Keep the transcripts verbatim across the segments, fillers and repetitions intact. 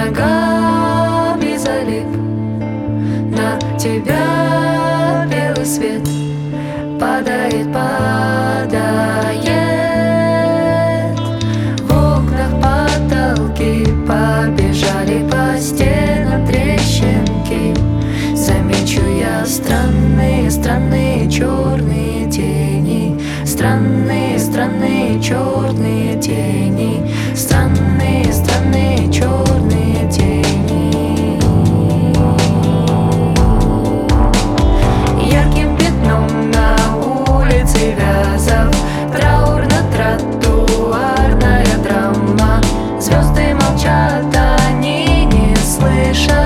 ногами залип. На тебя белый свет падает, падает. В окнах потолки побежали по стенам трещинки. Замечу я странные, странные черные тени. Странные, странные черные тени. Странные, странные черные тени. Ярким пятном на улице Вязов траурно-тротуарная драма. Звезды молчат, они не слышат.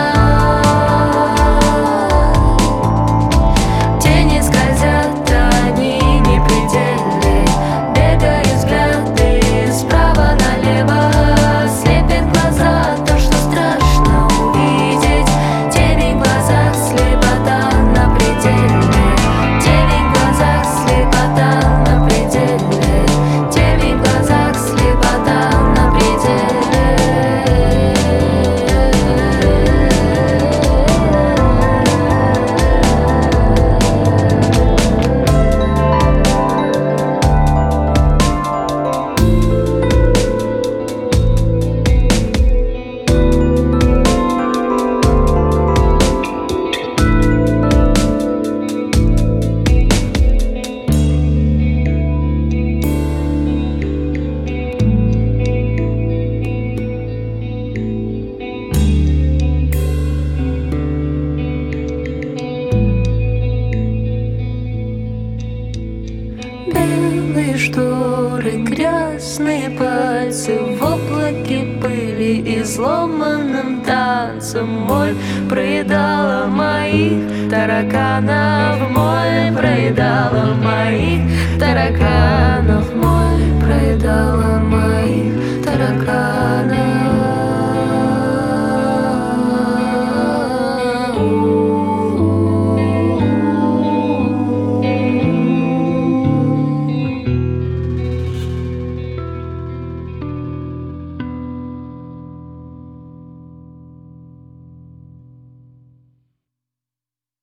Тени скользят, они не предельны. Бегают взгляды справа налево. Слепит глаза то, что страшно увидеть. Тени в глазах, слепота на пределе. Тени в глазах, слепота на пределе. Тени в глазах, слепота на пределе. Белые шторы, грязные пальцы в облаке пыли, изломанным танцем. Моль проедала моих тараканов, моль проедала моих тараканов.